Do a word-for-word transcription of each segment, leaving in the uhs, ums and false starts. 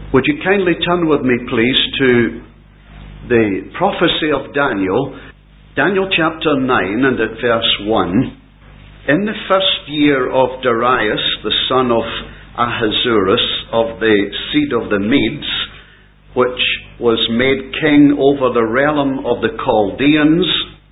Would you kindly turn with me, please, to the prophecy of Daniel, Daniel chapter nine and at verse one. In the first year of Darius, the son of Ahasuerus, of the seed of the Medes, which was made king over the realm of the Chaldeans,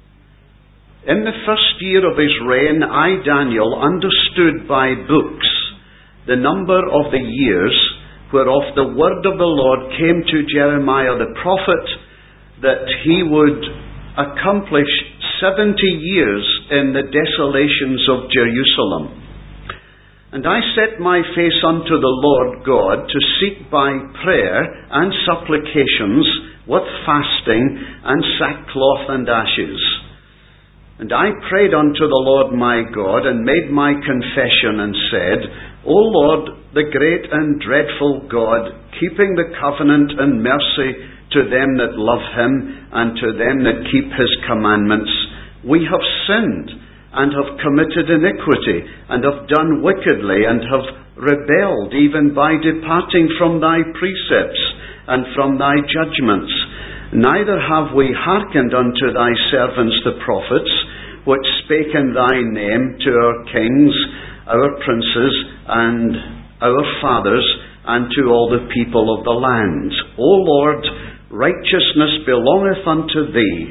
in the first year of his reign, I, Daniel, understood by books the number of the years whereof the word of the Lord came to Jeremiah the prophet, that he would accomplish seventy years in the desolations of Jerusalem. And I set my face unto the Lord God to seek by prayer and supplications with fasting and sackcloth and ashes. And I prayed unto the Lord my God, and made my confession, and said, O Lord, the great and dreadful God, keeping the covenant and mercy to them that love him, and to them that keep his commandments, we have sinned, and have committed iniquity, and have done wickedly, and have rebelled, even by departing from thy precepts, and from thy judgments. Neither have we hearkened unto thy servants the prophets, which spake in thy name to our kings, our princes, and our fathers, and to all the people of the land. O Lord, righteousness belongeth unto thee,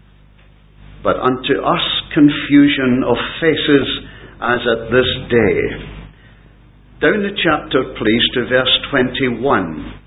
but unto us confusion of faces, as at this day. Down the chapter, please, to verse twenty-one.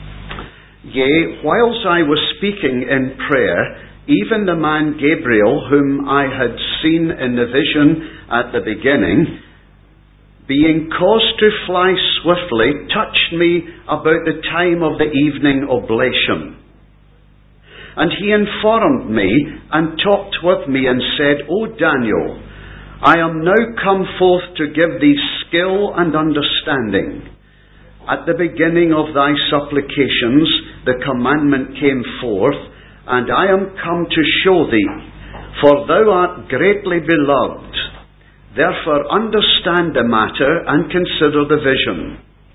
Yea, whiles I was speaking in prayer, even the man Gabriel, whom I had seen in the vision at the beginning, being caused to fly swiftly, touched me about the time of the evening oblation. And he informed me, and talked with me, and said, O Daniel, I am now come forth to give thee skill and understanding. At the beginning of thy supplications, the commandment came forth, and I am come to show thee, for thou art greatly beloved. Therefore understand the matter, and consider the vision.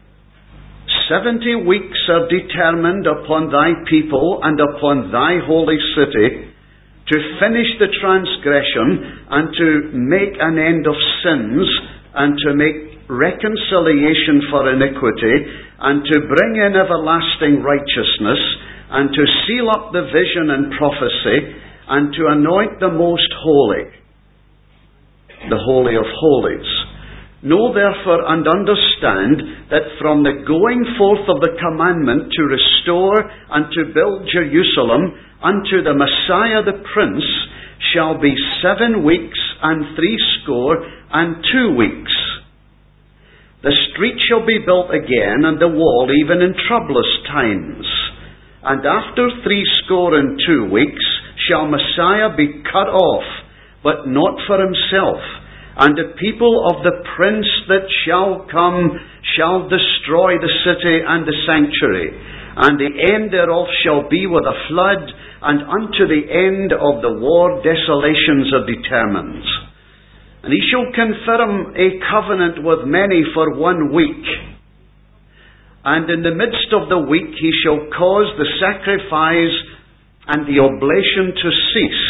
Seventy weeks are determined upon thy people, and upon thy holy city, to finish the transgression, and to make an end of sins, and to make reconciliation for iniquity, and to bring in everlasting righteousness, and to seal up the vision and prophecy, and to anoint the most holy, the Holy of Holies. Know therefore and understand that from the going forth of the commandment to restore and to build Jerusalem unto the Messiah the Prince shall be seven weeks and threescore and two weeks. The street shall be built again, and the wall even in troublous times. And after threescore and two weeks shall Messiah be cut off, but not for himself. And the people of the prince that shall come shall destroy the city and the sanctuary. And the end thereof shall be with a flood, and unto the end of the war desolations are determined. And he shall confirm a covenant with many for one week. And in the midst of the week he shall cause the sacrifice and the oblation to cease.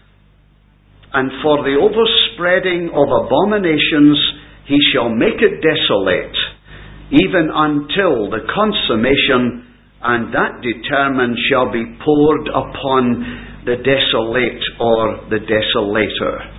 And for the overspreading of abominations he shall make it desolate, even until the consummation, and that determined shall be poured upon the desolate or the desolator.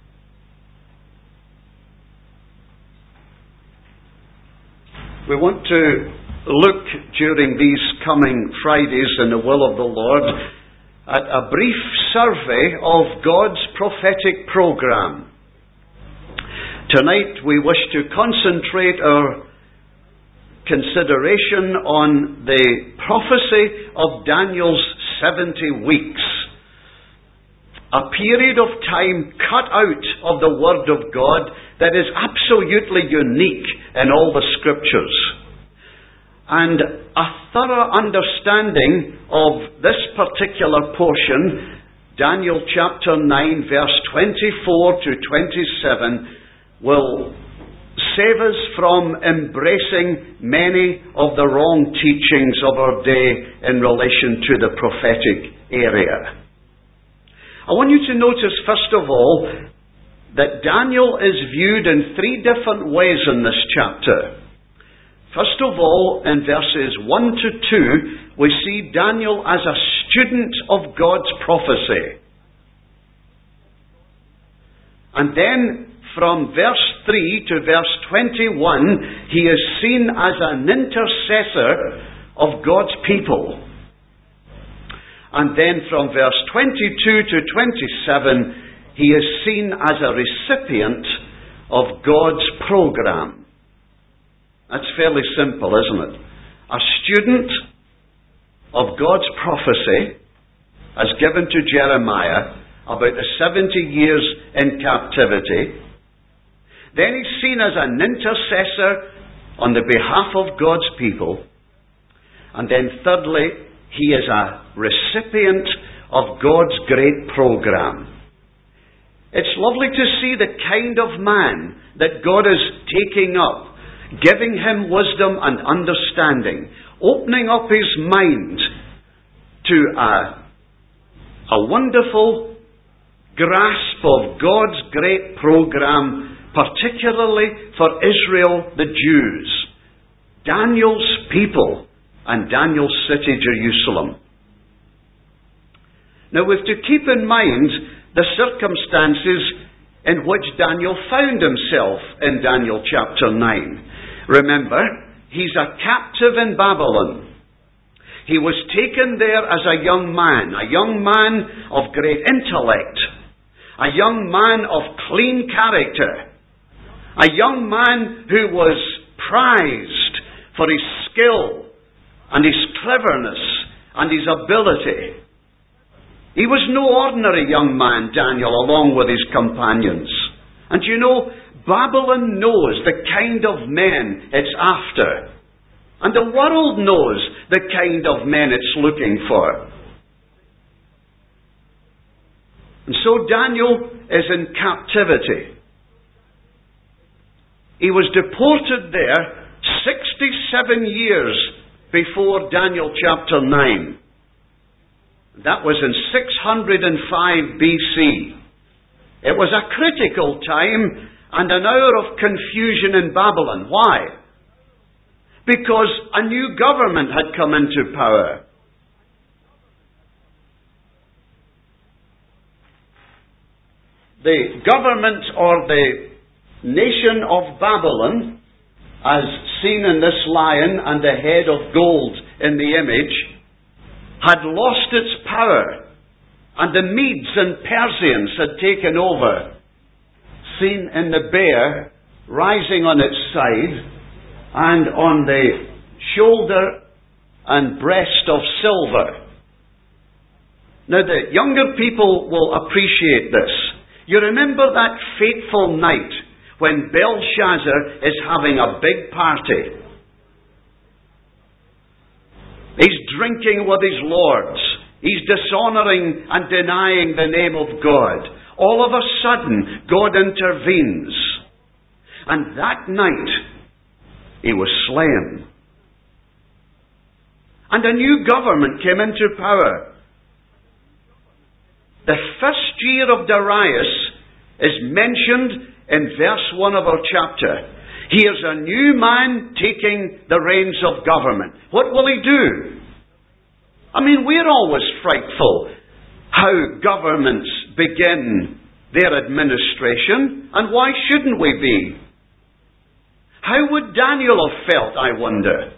We want to look during these coming Fridays in the will of the Lord at a brief survey of God's prophetic program. Tonight we wish to concentrate our consideration on the prophecy of Daniel's seventy weeks. A period of time cut out of the Word of God that is absolutely unique in all the Scriptures. And a thorough understanding of this particular portion, Daniel chapter nine, verse twenty-four to twenty-seven, will save us from embracing many of the wrong teachings of our day in relation to the prophetic area. I want you to notice, first of all, that Daniel is viewed in three different ways in this chapter. First of all, in verses one to two, we see Daniel as a student of God's prophecy. And then, from verse three to verse twenty-one, he is seen as an intercessor of God's people. And then from verse twenty-two to twenty-seven, he is seen as a recipient of God's program. That's fairly simple, isn't it? A student of God's prophecy, as given to Jeremiah, about the seventy years in captivity. Then he's seen as an intercessor on the behalf of God's people. And then thirdly, he is a recipient of God's great program. It's lovely to see the kind of man that God is taking up, giving him wisdom and understanding, opening up his mind to a, a wonderful grasp of God's great program, particularly for Israel, the Jews, Daniel's people, and Daniel's city, Jerusalem. Now we have to keep in mind the circumstances in which Daniel found himself in Daniel chapter nine. Remember, he's a captive in Babylon. He was taken there as a young man, a young man of great intellect, a young man of clean character, a young man who was prized for his skill and his cleverness and his ability. He was no ordinary young man, Daniel, along with his companions. And you know, Babylon knows the kind of men it's after. And the world knows the kind of men it's looking for. And so Daniel is in captivity. He was deported there sixty-seven years before Daniel chapter nine. That was in six hundred five B C. It was a critical time and an hour of confusion in Babylon. Why? Because a new government had come into power. The government or the nation of Babylon, as seen in this lion and the head of gold in the image, had lost its power, and the Medes and Persians had taken over, seen in the bear rising on its side and on the shoulder and breast of silver. Now the younger people will appreciate this. You remember that fateful night when Belshazzar is having a big party. He's drinking with his lords. He's dishonouring and denying the name of God. All of a sudden, God intervenes. And that night, he was slain. And a new government came into power. The first year of Darius is mentioned in verse one of our chapter. Here's a new man taking the reins of government. What will he do? I mean, we're always frightful how governments begin their administration, and why shouldn't we be? How would Daniel have felt, I wonder?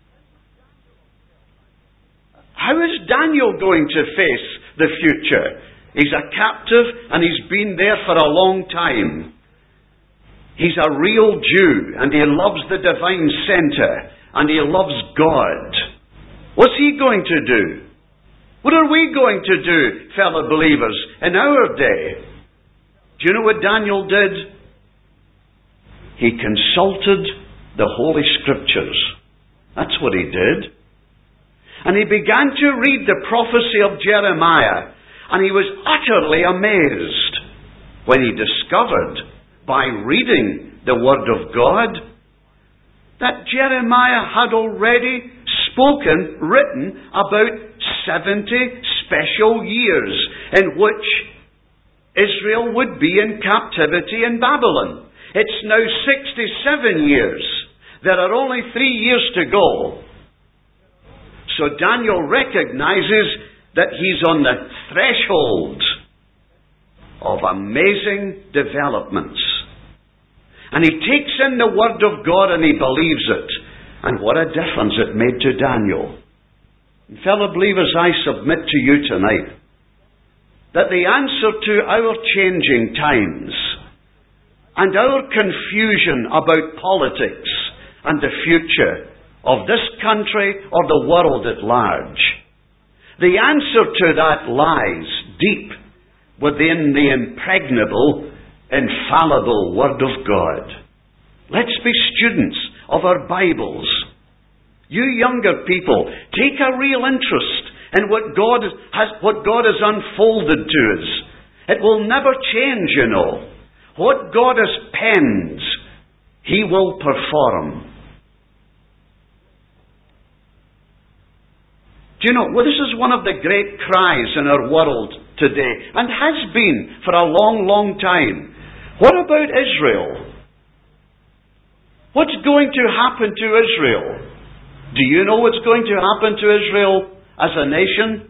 How is Daniel going to face the future? He's a captive and he's been there for a long time. He's a real Jew, and he loves the divine centre, and he loves God. What's he going to do? What are we going to do, fellow believers, in our day? Do you know what Daniel did? He consulted the Holy Scriptures. That's what he did. And he began to read the prophecy of Jeremiah, and he was utterly amazed when he discovered, by reading the Word of God, that Jeremiah had already spoken, written about seventy special years in which Israel would be in captivity in Babylon. It's now sixty-seven years. There are only three years to go. So Daniel recognizes that he's on the threshold of amazing developments. And he takes in the Word of God and he believes it. And what a difference it made to Daniel. And fellow believers, I submit to you tonight that the answer to our changing times and our confusion about politics and the future of this country or the world at large, the answer to that lies deep within the impregnable, infallible Word of God. Let's be students of our Bibles. You younger people, take a real interest in what God has, what God has unfolded to us. It will never change, you know. What God has penned, He will perform. Do you know, well, this is one of the great cries in our world today, and has been for a long, long time. What about Israel? What's going to happen to Israel? Do you know what's going to happen to Israel as a nation?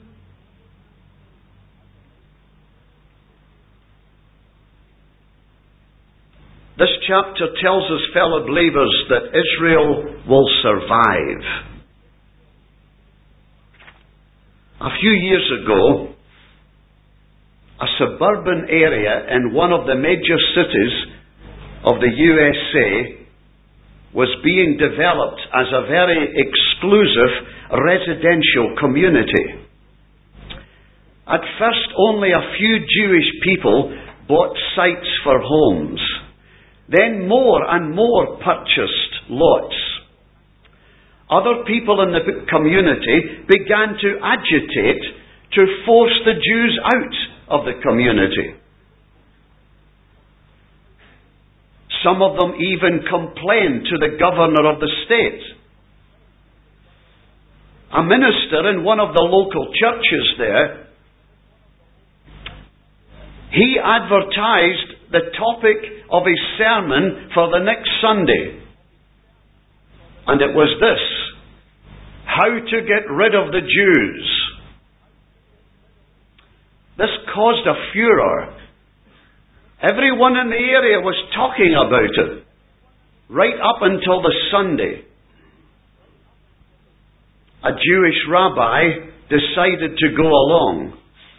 This chapter tells us, fellow believers, that Israel will survive. A few years ago, a suburban area in one of the major cities of the U S A was being developed as a very exclusive residential community. At first, only a few Jewish people bought sites for homes. Then more and more purchased lots. Other people in the community began to agitate to force the Jews out of the community. Some of them even complained to the governor of the state. A minister in one of the local churches there, he advertised the topic of his sermon for the next Sunday. And it was this: how to get rid of the Jews. This caused a furor. Everyone in the area was talking about it, right up until the Sunday. A Jewish rabbi decided to go along.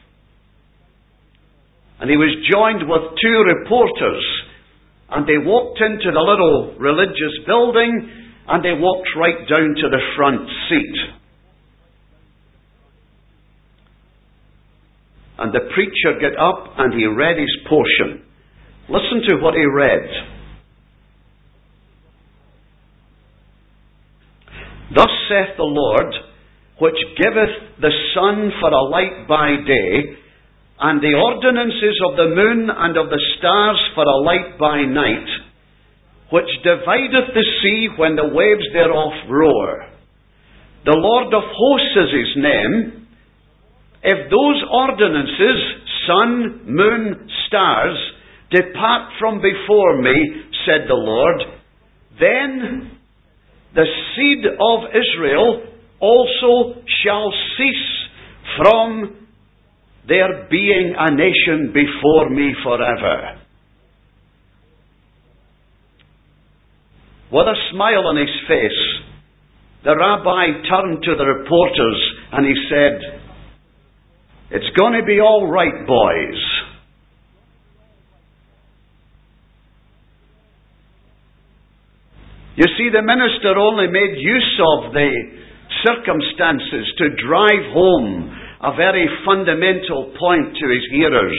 And he was joined with two reporters. And they walked into the little religious building, and they walked right down to the front seat. And the preacher got up and he read his portion. Listen to what he read. Thus saith the Lord, which giveth the sun for a light by day, and the ordinances of the moon and of the stars for a light by night, which divideth the sea when the waves thereof roar. The Lord of hosts is his name. If those ordinances, sun, moon, stars, depart from before me, said the Lord, then the seed of Israel also shall cease from their being a nation before me forever. With a smile on his face, the rabbi turned to the reporters and he said, "It's going to be all right, boys." You see, the minister only made use of the circumstances to drive home a very fundamental point to his hearers.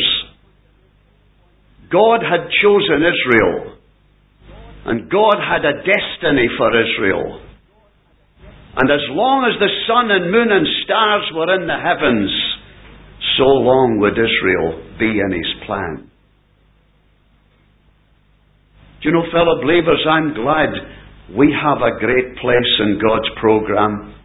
God had chosen Israel, and God had a destiny for Israel. And as long as the sun and moon and stars were in the heavens, so long would Israel be in his plan. Do you know, fellow believers, I'm glad we have a great place in God's program.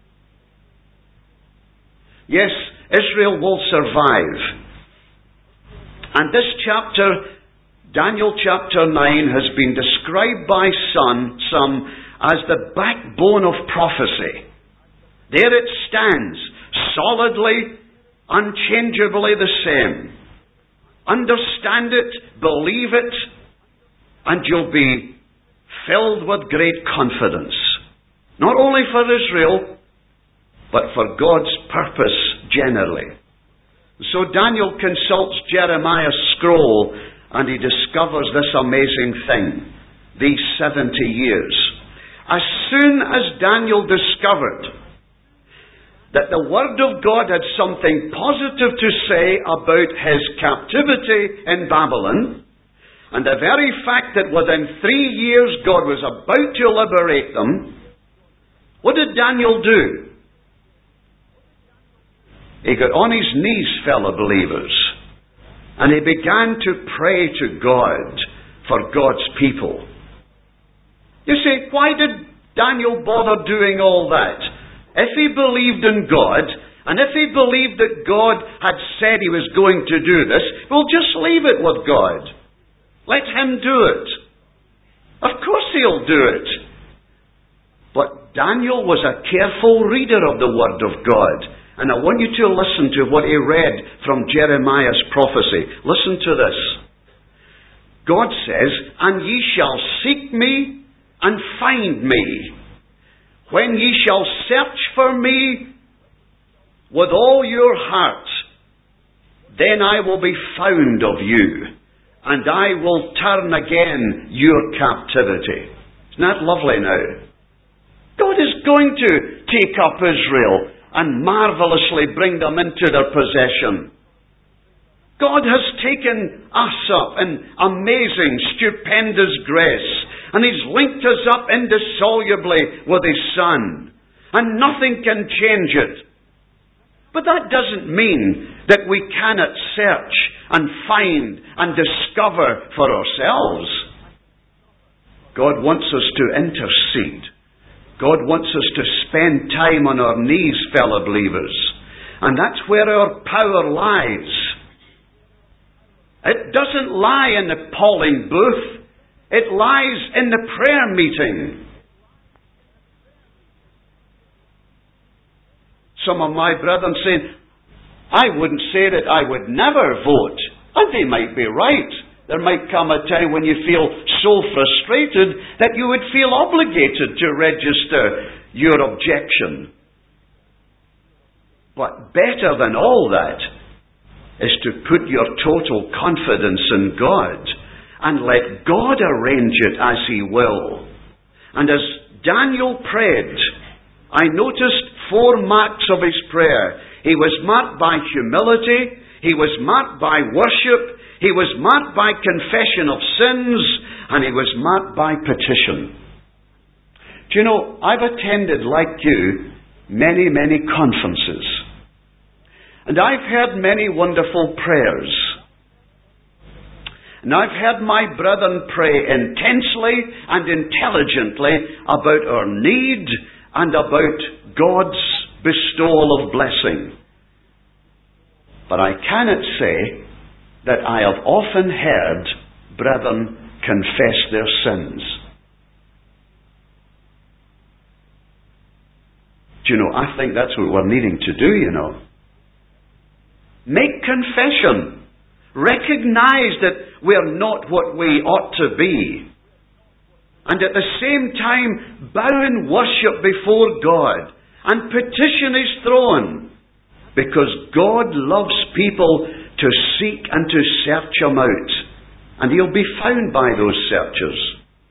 Yes, Israel will survive. And this chapter, Daniel chapter nine, has been described by some, some as the backbone of prophecy. There it stands, solidly, unchangeably the same. Understand it, believe it, and you'll be filled with great confidence. Not only for Israel, but for God's purpose generally. So Daniel consults Jeremiah's scroll, and he discovers this amazing thing, these seventy years. As soon as Daniel discovered that the Word of God had something positive to say about his captivity in Babylon, and the very fact that within three years God was about to liberate them, what did Daniel do? He got on his knees, fellow believers, and he began to pray to God for God's people. You say, why did Daniel bother doing all that? If he believed in God, and if he believed that God had said he was going to do this, well, just leave it with God. Let him do it. Of course he'll do it. But Daniel was a careful reader of the Word of God. And I want you to listen to what he read from Jeremiah's prophecy. Listen to this. God says, "And ye shall seek me and find me, when ye shall search for me with all your heart. Then I will be found of you, and I will turn again your captivity." Isn't that lovely now? God is going to take up Israel and marvelously bring them into their possession. God has taken us up in amazing, stupendous grace, and He's linked us up indissolubly with His Son, and nothing can change it. But that doesn't mean that we cannot search and find and discover for ourselves. God wants us to intercede. God wants us to spend time on our knees, fellow believers. And that's where our power lies. It doesn't lie in the polling booth. It lies in the prayer meeting. Some of my brethren saying, I wouldn't say that I would never vote. And they might be right. There might come a time when you feel so frustrated that you would feel obligated to register your objection. But better than all that is to put your total confidence in God and let God arrange it as He will. And as Daniel prayed, I noticed four marks of his prayer. He was marked by humility, he was marked by worship, he was marked by confession of sins, and he was marked by petition. Do you know, I've attended, like you, many, many conferences. And I've heard many wonderful prayers. And I've heard my brethren pray intensely and intelligently about our need and about God's bestowal of blessing. But I cannot say that I have often heard brethren confess their sins. Do you know, I think that's what we're needing to do, you know. Make confession. Recognize that we're not what we ought to be. And at the same time, bow in worship before God and petition His throne. Because God loves people to seek and to search Him out. And He'll be found by those searchers.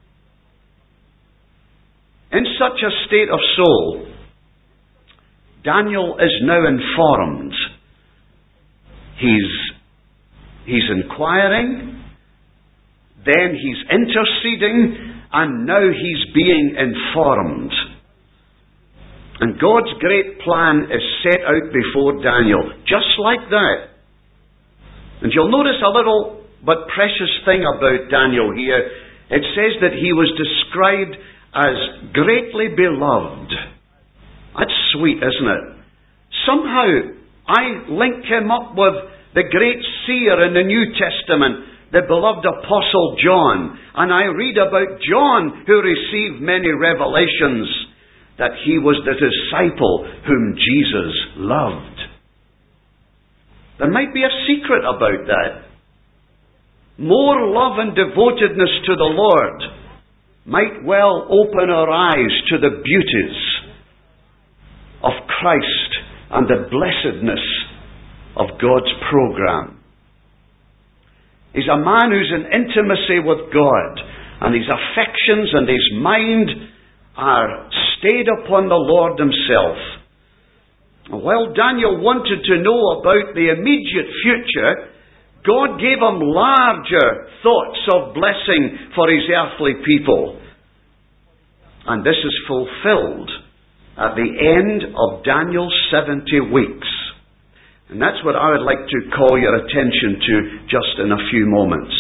In such a state of soul, Daniel is now informed. He's, he's inquiring, then he's interceding, and now he's being informed. And God's great plan is set out before Daniel, just like that. And you'll notice a little but precious thing about Daniel here. it says that he was described as greatly beloved. That's sweet, isn't it? Somehow, I link him up with the great seer in the New Testament, the beloved Apostle John. And I read about John, who received many revelations, that he was the disciple whom Jesus loved. There might be a secret about that. More love and devotedness to the Lord might well open our eyes to the beauties of Christ and the blessedness of God's program. He's a man who's in intimacy with God, and his affections and his mind are stayed upon the Lord himself. While Daniel wanted to know about the immediate future, God gave him larger thoughts of blessing for his earthly people. And this is fulfilled at the end of Daniel's seventy weeks. And that's what I would like to call your attention to just in a few moments.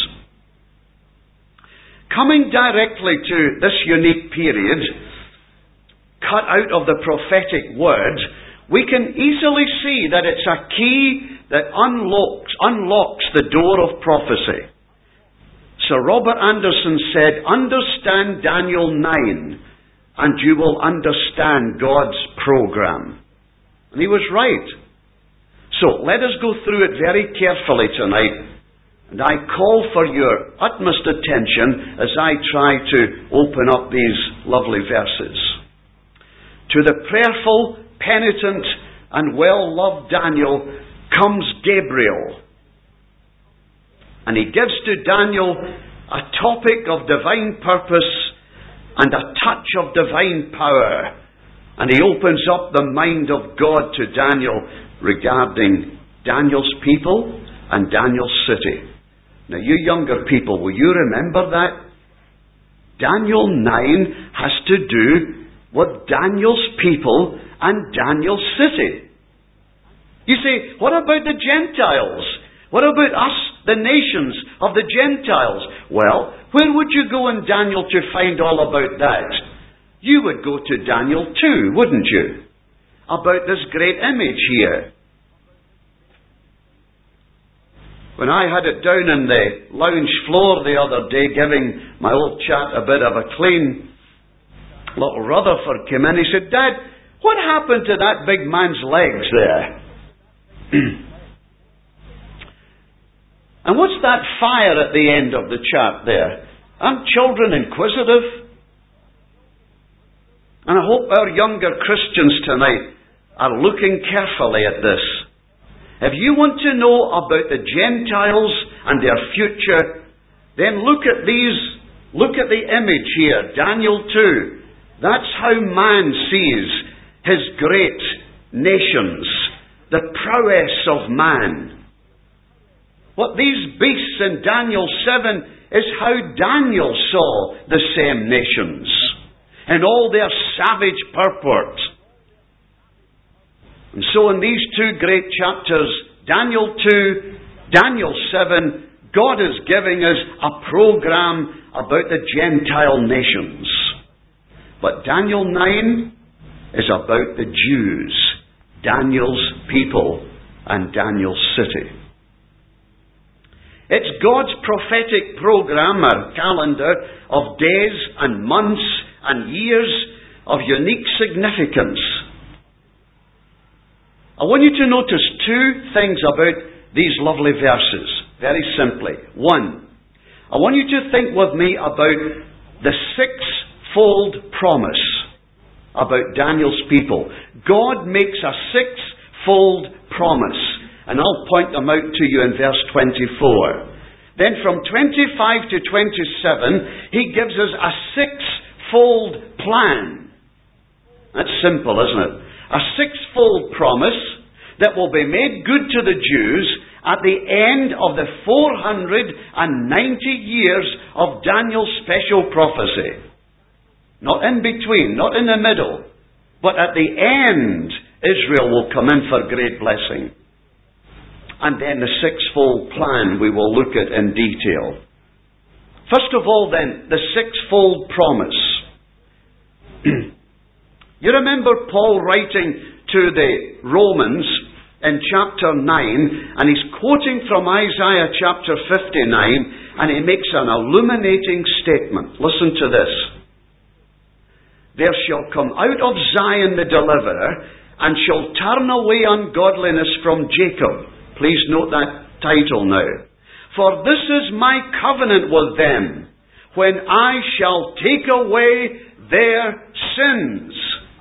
Coming directly to this unique period, cut out of the prophetic word, we can easily see that it's a key that unlocks, unlocks the door of prophecy. Sir Robert Anderson said, understand Daniel nine, and you will understand God's program. And he was right. So let us go through it very carefully tonight. And I call for your utmost attention as I try to open up these lovely verses. To the prayerful, penitent, and well-loved Daniel comes Gabriel. And he gives to Daniel a topic of divine purpose and a touch of divine power. And he opens up the mind of God to Daniel regarding Daniel's people and Daniel's city. Now, you younger people, will you remember that? Daniel nine has to do with Daniel's people and Daniel's city. You say, what about the Gentiles? What about us, the nations of the Gentiles? Well, where would you go in Daniel to find all about that? You would go to Daniel two, wouldn't you? About this great image here. When I had it down on the lounge floor the other day, giving my old chap a bit of a clean, little Rutherford came in. He said, Dad, what happened to that big man's legs there? And what's that fire at the end of the chart there? Aren't children inquisitive? And I hope our younger Christians tonight are looking carefully at this. If you want to know about the Gentiles and their future, then look at these, look at the image here, Daniel two. That's how man sees his great nations, the prowess of man. What these beasts in Daniel seven is how Daniel saw the same nations in all their savage purport. And so in these two great chapters, Daniel two, Daniel seven, God is giving us a program about the Gentile nations. But Daniel nine is about the Jews, Daniel's people, and Daniel's city. It's God's prophetic program, or calendar, of days and months and years of unique significance. I want you to notice two things about these lovely verses, very simply. One, I want you to think with me about the six-fold promise about Daniel's people. God makes a six-fold promise, and I'll point them out to you in verse twenty-four. Then from twenty-five to twenty-seven, he gives us a six-fold plan. That's simple, isn't it? A six-fold promise that will be made good to the Jews at the end of the four hundred ninety years of Daniel's special prophecy. Not in between, not in the middle, but at the end, Israel will come in for great blessing. And then the sixfold plan we will look at in detail. First of all then, the sixfold promise. You remember Paul writing to the Romans in chapter nine, and he's quoting from Isaiah chapter fifty-nine, and he makes an illuminating statement. Listen to this. There shall come out of Zion the deliverer, and shall turn away ungodliness from Jacob. Please note that title now. For this is my covenant with them, when I shall take away their sins.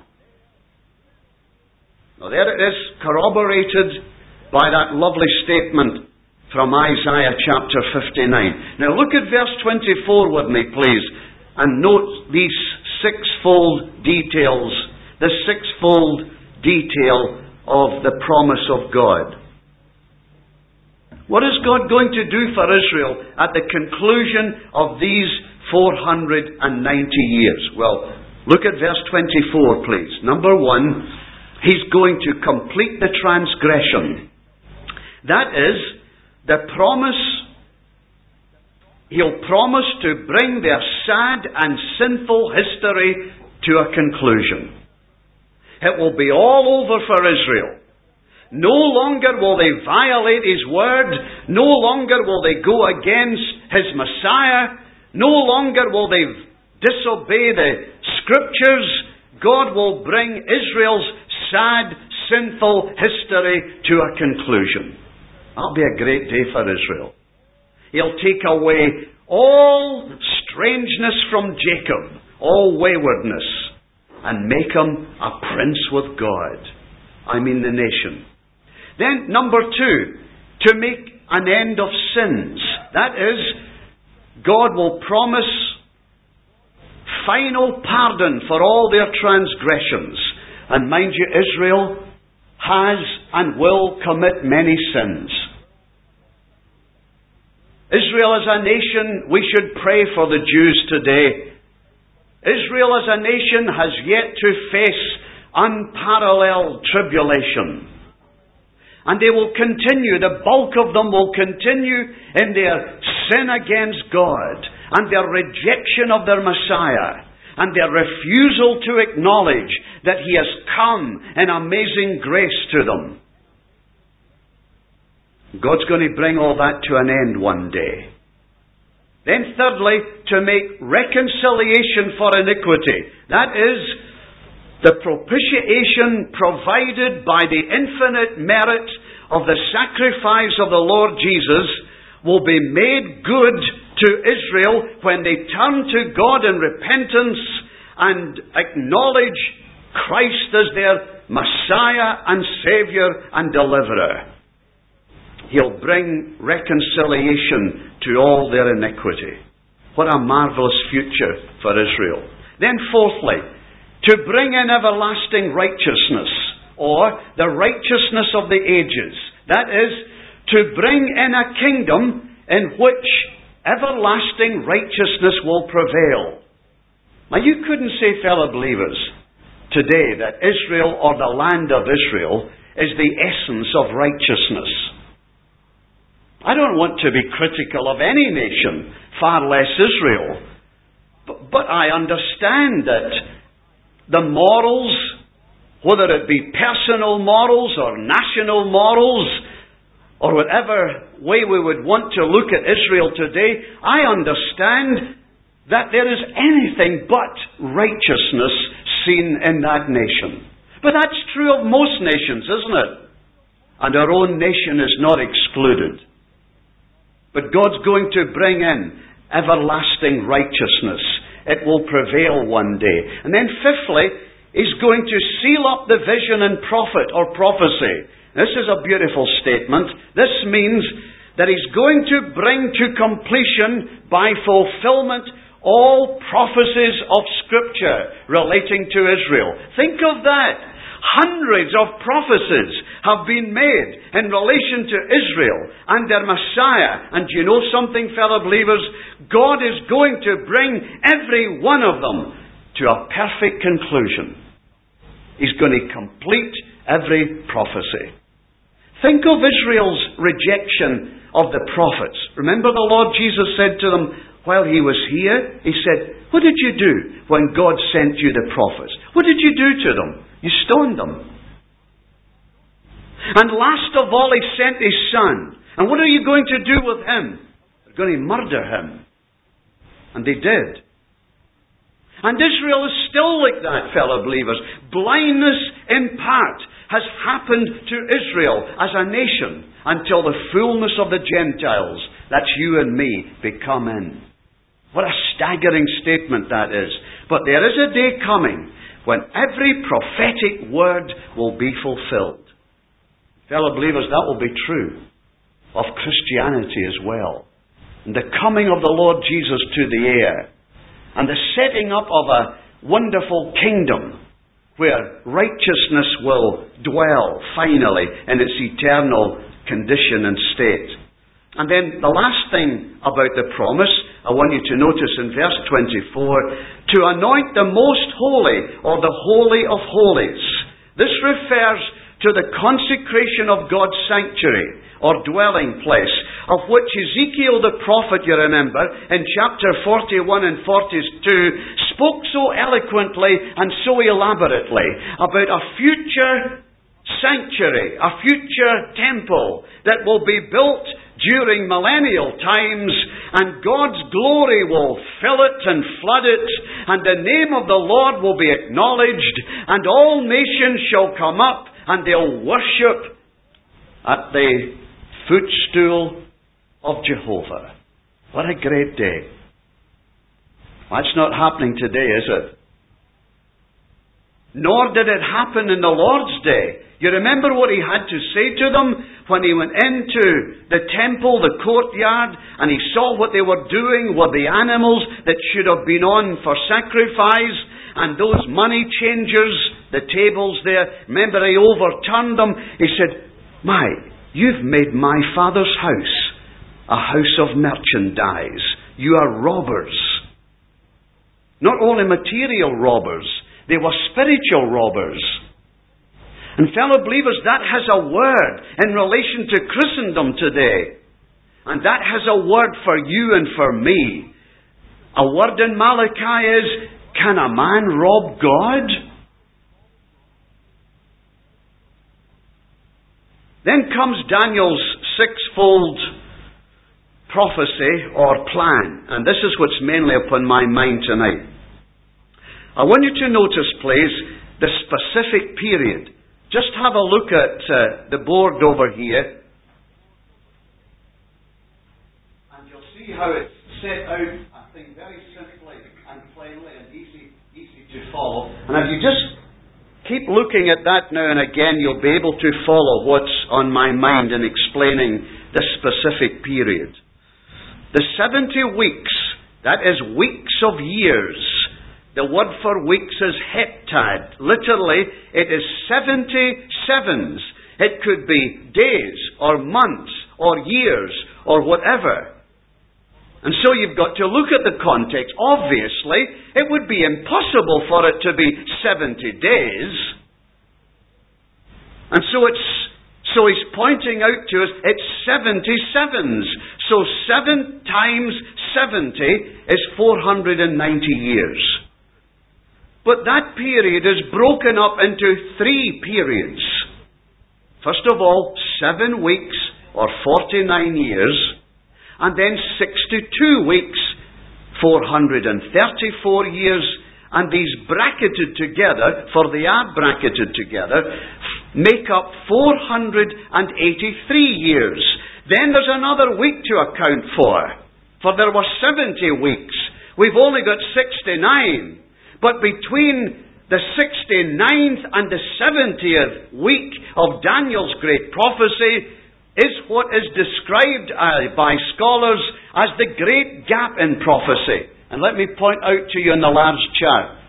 Now there it is, corroborated by that lovely statement from Isaiah chapter fifty-nine. Now look at verse twenty-four with me, please, and note these sixfold details, the sixfold detail of the promise of God. What is God going to do for Israel at the conclusion of these four hundred ninety years? Well, look at verse twenty-four, please. Number one, He's going to complete the transgression. That is, the promise, He'll promise to bring their sad and sinful history to a conclusion. It will be all over for Israel. No longer will they violate His word. No longer will they go against His Messiah. No longer will they disobey the Scriptures. God will bring Israel's sad, sinful history to a conclusion. That'll be a great day for Israel. He'll take away all strangeness from Jacob, all waywardness, and make him a prince with God. I mean the nation. Then, number two, to make an end of sins. That is, God will promise final pardon for all their transgressions. And mind you, Israel has and will commit many sins. Israel as a nation, we should pray for the Jews today. Israel as a nation has yet to face unparalleled tribulation. And they will continue, the bulk of them will continue in their sin against God and their rejection of their Messiah and their refusal to acknowledge that He has come in amazing grace to them. God's going to bring all that to an end one day. Then thirdly, to make reconciliation for iniquity. That is, the propitiation provided by the infinite merit of the sacrifice of the Lord Jesus will be made good to Israel when they turn to God in repentance and acknowledge Christ as their Messiah and Saviour and Deliverer. He'll bring reconciliation to all their iniquity. What a marvellous future for Israel. Then fourthly, to bring in everlasting righteousness, or the righteousness of the ages. That is, to bring in a kingdom in which everlasting righteousness will prevail. Now you couldn't say, fellow believers, today that Israel or the land of Israel is the essence of righteousness. I don't want to be critical of any nation, far less Israel. But, but I understand that the morals, whether it be personal morals or national morals, or whatever way we would want to look at Israel today, I understand that there is anything but righteousness seen in that nation. But that's true of most nations, isn't it? And our own nation is not excluded. But God's going to bring in everlasting righteousness. It will prevail one day. And then fifthly, He's going to seal up the vision and prophet or prophecy. This is a beautiful statement. This means that He's going to bring to completion by fulfillment all prophecies of Scripture relating to Israel. Think of that. Hundreds of prophecies have been made in relation to Israel and their Messiah. And you know something, fellow believers? God is going to bring every one of them to a perfect conclusion. He's going to complete every prophecy. Think of Israel's rejection of the prophets. Remember the Lord Jesus said to them, while he was here, he said, what did you do when God sent you the prophets? What did you do to them? You stoned them. And last of all, he sent his son. And what are you going to do with him? They're going to murder him. And they did. And Israel is still like that, fellow believers. Blindness in part has happened to Israel as a nation until the fullness of the Gentiles, that's you and me, become in. What a staggering statement that is. But there is a day coming when every prophetic word will be fulfilled. Fellow believers, that will be true of Christianity as well. And the coming of the Lord Jesus to the air, and the setting up of a wonderful kingdom where righteousness will dwell finally in its eternal condition and state. And then the last thing about the promise, I want you to notice in verse twenty-four, to anoint the most holy, or the holy of holies. This refers to the consecration of God's sanctuary, or dwelling place, of which Ezekiel the prophet, you remember, in chapter forty-one and forty-two, spoke so eloquently and so elaborately about a future sanctuary, a future temple that will be built during millennial times, and God's glory will fill it and flood it, and the name of the Lord will be acknowledged, and all nations shall come up, and they'll worship at the footstool of Jehovah. What a great day. That's not happening today, is it? Nor did it happen in the Lord's day. You remember what he had to say to them when he went into the temple, the courtyard, and he saw what they were doing with the animals that should have been on for sacrifice, and those money changers, the tables there. Remember, he overturned them. He said, my, you've made my Father's house a house of merchandise. You are robbers. Not only material robbers, they were spiritual robbers. And fellow believers, that has a word in relation to Christendom today. And that has a word for you and for me. A word in Malachi is, can a man rob God? Then comes Daniel's sixfold prophecy or plan. And this is what's mainly upon my mind tonight. I want you to notice, please, the specific period. Just have a look at uh, the board over here. And you'll see how it's set out, I think, very simply and plainly and easy, easy to follow. And if you just keep looking at that now and again, you'll be able to follow what's on my mind in explaining the specific period. The seventy weeks, that is weeks of years. The word for weeks is heptad. Literally, it is seventy sevens. It could be days or months or years or whatever. And so you've got to look at the context. Obviously, it would be impossible for it to be seventy days. And so it's so he's pointing out to us, it's seventy sevens. So seven times seventy is four hundred ninety years. But that period is broken up into three periods. First of all, seven weeks or forty-nine years, and then sixty-two weeks, four hundred thirty-four years, and these bracketed together, for they are bracketed together, make up four hundred eighty-three years. Then there's another week to account for, for there were seventy weeks. We've only got sixty-nine. But between the sixty-ninth and the seventieth week of Daniel's great prophecy is what is described uh, by scholars as the great gap in prophecy. And let me point out to you in the large chart.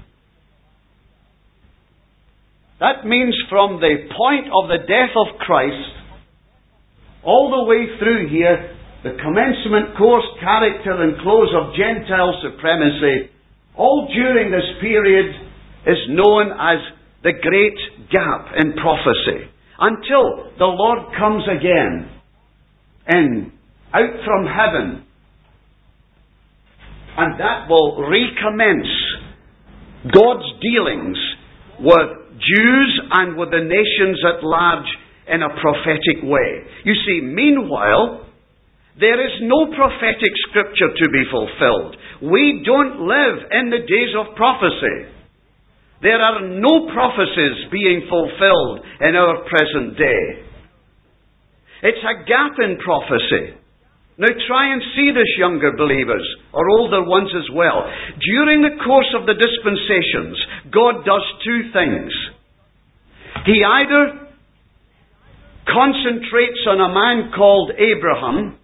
That means from the point of the death of Christ all the way through here, the commencement, course, character and close of Gentile supremacy, all during this period is known as the great gap in prophecy. Until the Lord comes again in, out from heaven, And that will recommence God's dealings with Jews and with the nations at large in a prophetic way. You see, meanwhile, there is no prophetic scripture to be fulfilled. We don't live in the days of prophecy. There are no prophecies being fulfilled in our present day. It's a gap in prophecy. Now try and see this, younger believers, or older ones as well. During the course of the dispensations, God does two things. He either concentrates on a man called Abraham,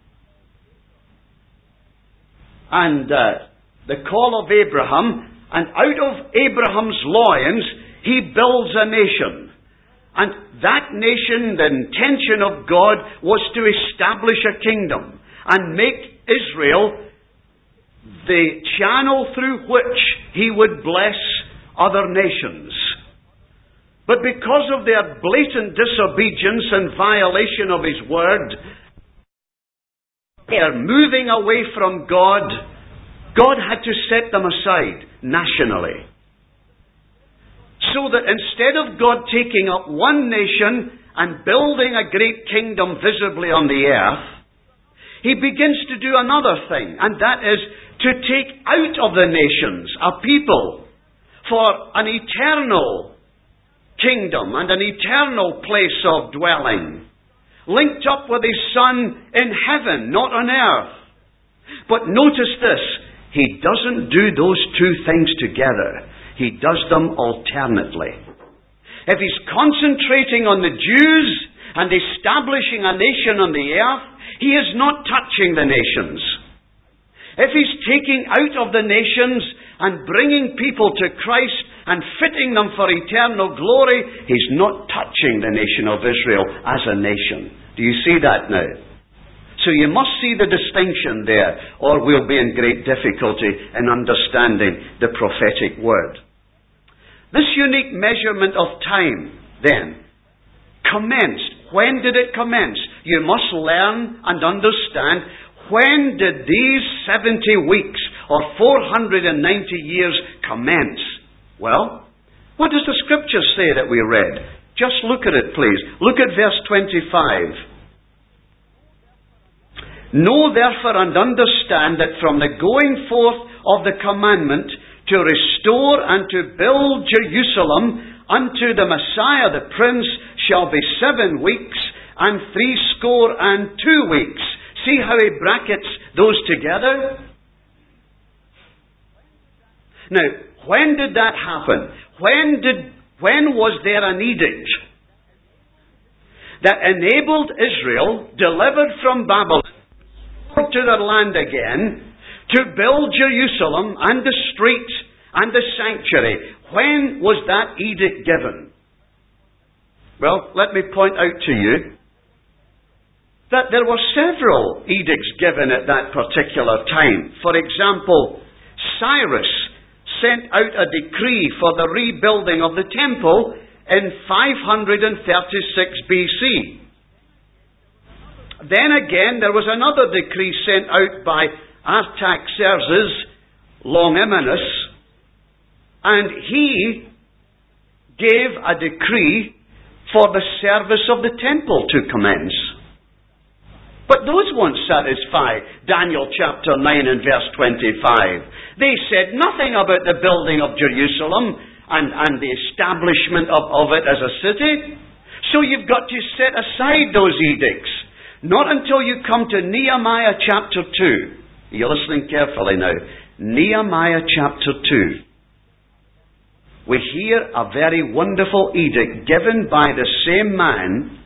and uh, the call of Abraham, and out of Abraham's loins, he builds a nation. And that nation, the intention of God, was to establish a kingdom and make Israel the channel through which he would bless other nations. But because of their blatant disobedience and violation of his word, they are moving away from God. God had to set them aside nationally. So that instead of God taking up one nation and building a great kingdom visibly on the earth, he begins to do another thing, and that is to take out of the nations a people for an eternal kingdom and an eternal place of dwelling, linked up with his Son in heaven, not on earth. But notice this, he doesn't do those two things together. He does them alternately. If he's concentrating on the Jews and establishing a nation on the earth, he is not touching the nations. If he's taking out of the nations and bringing people to Christ and fitting them for eternal glory, he's not touching the nation of Israel as a nation. Do you see that now? So you must see the distinction there, or we'll be in great difficulty in understanding the prophetic word. This unique measurement of time, then, commenced. When did it commence? You must learn and understand, when did these seventy weeks or four hundred ninety years commence? Well, what does the scripture say that we read? Just look at it, please. Look at verse twenty-five. Know therefore and understand that from the going forth of the commandment to restore and to build Jerusalem unto the Messiah the Prince shall be seven weeks and threescore and two weeks. See how he brackets those together? Now, when did that happen? When did when was there an edict that enabled Israel, delivered from Babylon, to their land again, to build Jerusalem and the street and the sanctuary? When was that edict given? Well, let me point out to you that there were several edicts given at that particular time. For example, Cyrus sent out a decree for the rebuilding of the temple in five hundred thirty-six B C. Then again, there was another decree sent out by Artaxerxes Longimanus, and he gave a decree for the service of the temple to commence. But those won't satisfy Daniel chapter nine and verse twenty-five. They said nothing about the building of Jerusalem and, and the establishment of, of it as a city. So you've got to set aside those edicts. Not until you come to Nehemiah chapter two. You're listening carefully now. Nehemiah chapter two. We hear a very wonderful edict given by the same man,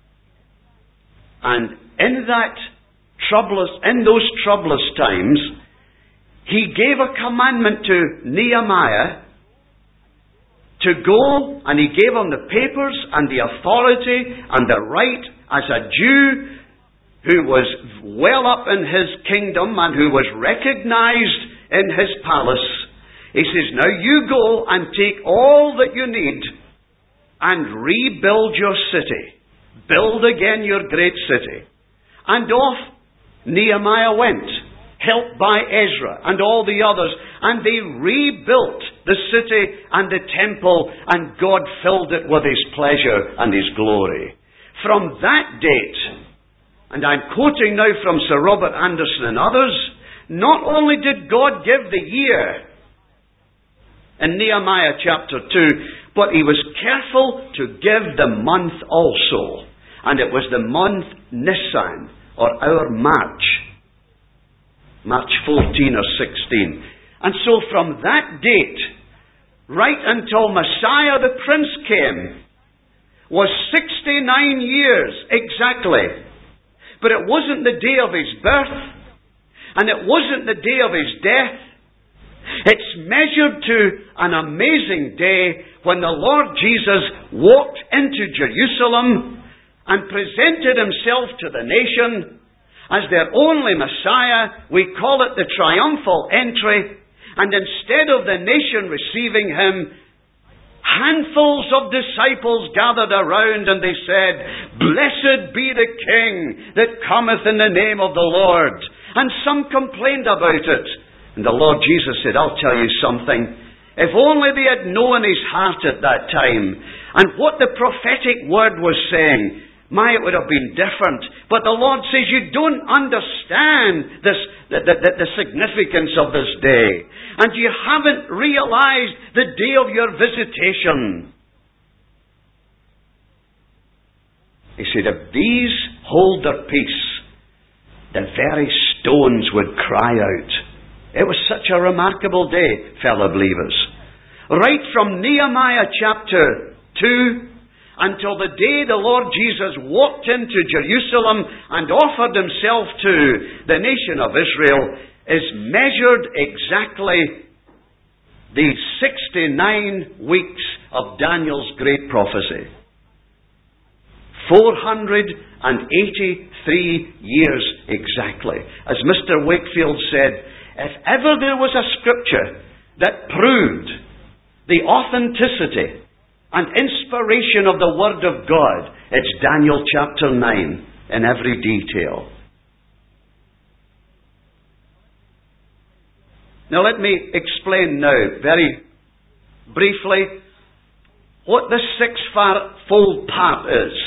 and in that troublous, in those troublous times, he gave a commandment to Nehemiah to go, and he gave him the papers and the authority and the right as a Jew who was well up in his kingdom and who was recognized in his palace. He says, now you go and take all that you need and rebuild your city. Build again your great city. And off Nehemiah went, helped by Ezra and all the others, and they rebuilt the city and the temple, and God filled it with His pleasure and His glory. From that date, and I'm quoting now from Sir Robert Anderson and others, not only did God give the year in Nehemiah chapter two, but He was careful to give the month also. And it was the month Nisan, or our March. March fourteen or sixteen. And so from that date, right until Messiah the Prince came, was sixty-nine years exactly. But it wasn't the day of His birth, and it wasn't the day of His death. It's measured to an amazing day when the Lord Jesus walked into Jerusalem and presented Himself to the nation as their only Messiah. We call it the triumphal entry. And instead of the nation receiving Him, handfuls of disciples gathered around, and they said, "Blessed be the King that cometh in the name of the Lord." And some complained about it. And the Lord Jesus said, "I'll tell you something. If only they had known His heart at that time, and what the prophetic word was saying, my, it would have been different." But the Lord says, you don't understand this, the, the, the significance of this day. And you haven't realized the day of your visitation. He said, if these hold their peace, the very stones would cry out. It was such a remarkable day, fellow believers. Right from Nehemiah chapter two until the day the Lord Jesus walked into Jerusalem and offered Himself to the nation of Israel is measured exactly these sixty-nine weeks of Daniel's great prophecy. four hundred eighty-three years exactly. As Mister Wakefield said, if ever there was a scripture that proved the authenticity and inspiration of the Word of God, it's Daniel chapter nine in every detail. Now let me explain now, very briefly, what the six-fold part is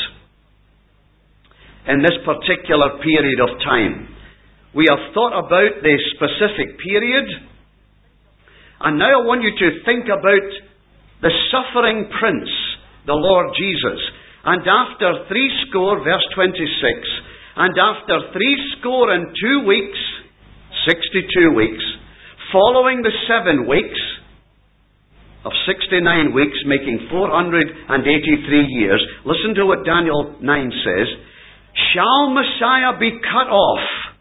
in this particular period of time. We have thought about the specific period, and now I want you to think about the suffering Prince, the Lord Jesus. And after three score, verse twenty-six, and after three score and two weeks, sixty-two weeks, following the seven weeks of sixty-nine weeks, making four hundred eighty-three years, listen to what Daniel nine says, shall Messiah be cut off,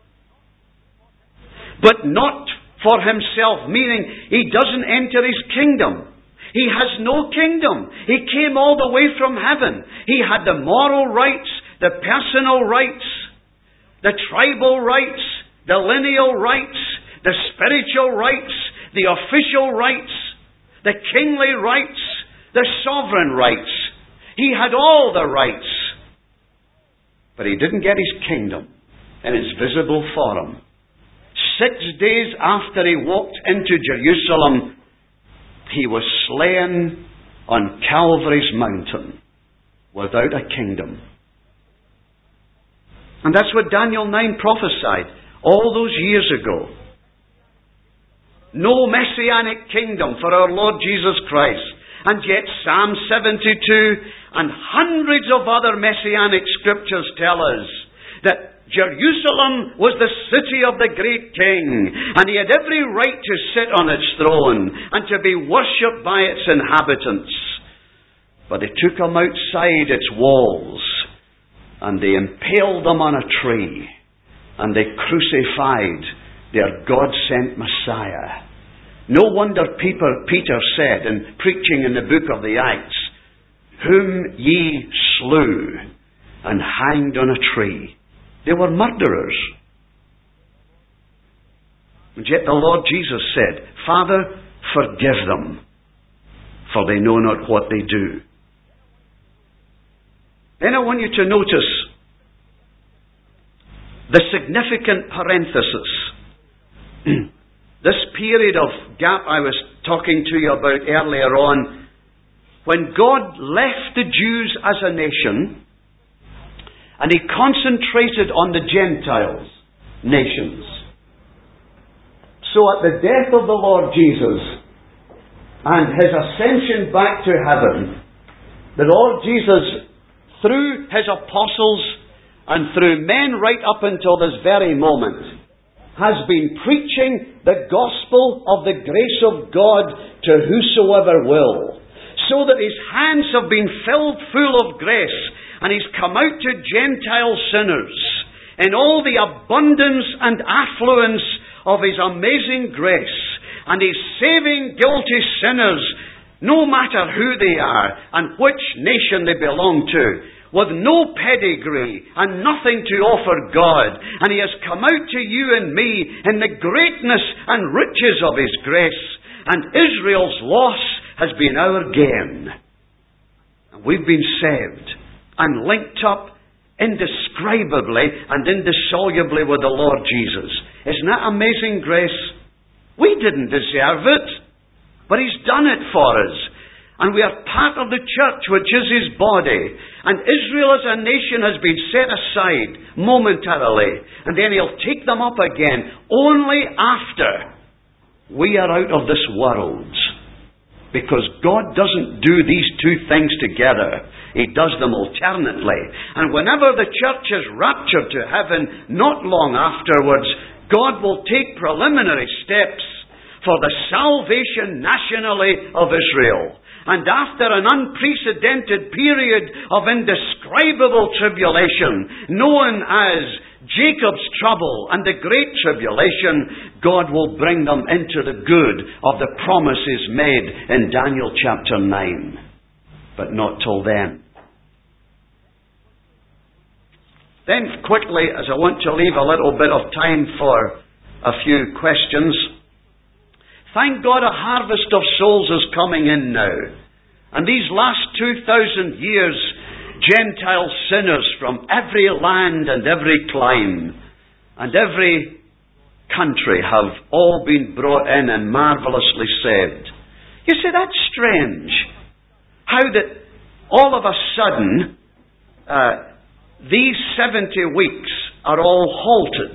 but not for Himself, meaning He doesn't enter His kingdom. He has no kingdom. He came all the way from heaven. He had the moral rights, the personal rights, the tribal rights, the lineal rights, the spiritual rights, the official rights, the kingly rights, the sovereign rights. He had all the rights. But He didn't get His kingdom in its visible form. Six days after He walked into Jerusalem, He was slain on Calvary's mountain without a kingdom. And that's what Daniel nine prophesied all those years ago. No messianic kingdom for our Lord Jesus Christ. And yet Psalm seventy-two and hundreds of other messianic scriptures tell us that Jerusalem was the city of the great king, and He had every right to sit on its throne and to be worshipped by its inhabitants. But they took Him outside its walls, and they impaled Him on a tree, and they crucified their God-sent Messiah. No wonder Peter said in preaching in the book of the Acts, whom ye slew and hanged on a tree. They were murderers. And yet the Lord Jesus said, Father, forgive them, for they know not what they do. Then I want you to notice the significant parenthesis This period of gap I was talking to you about earlier on, when God left the Jews as a nation, and He concentrated on the Gentiles, nations. So at the death of the Lord Jesus, and His ascension back to heaven, the Lord Jesus, through His apostles, and through men right up until this very moment, has been preaching the gospel of the grace of God to whosoever will, so that His hands have been filled full of grace, and He's come out to Gentile sinners in all the abundance and affluence of His amazing grace, and He's saving guilty sinners, no matter who they are and which nation they belong to, with no pedigree and nothing to offer God. And He has come out to you and me in the greatness and riches of His grace. And Israel's loss has been our gain. And we've been saved and linked up indescribably and indissolubly with the Lord Jesus. Isn't that amazing grace? We didn't deserve it, but He's done it for us. And we are part of the church, which is His body. And Israel as a nation has been set aside momentarily. And then He'll take them up again only after we are out of this world. Because God doesn't do these two things together. He does them alternately. And whenever the church is raptured to heaven, not long afterwards, God will take preliminary steps for the salvation nationally of Israel. And after an unprecedented period of indescribable tribulation, known as Jacob's trouble and the Great Tribulation, God will bring them into the good of the promises made in Daniel chapter nine. But not till then. Then quickly, as I want to leave a little bit of time for a few questions, thank God a harvest of souls is coming in now. And these last two thousand years, Gentile sinners from every land and every clime and every country have all been brought in and marvellously saved. You see, that's strange. How that all of a sudden, uh, these seventy weeks are all halted.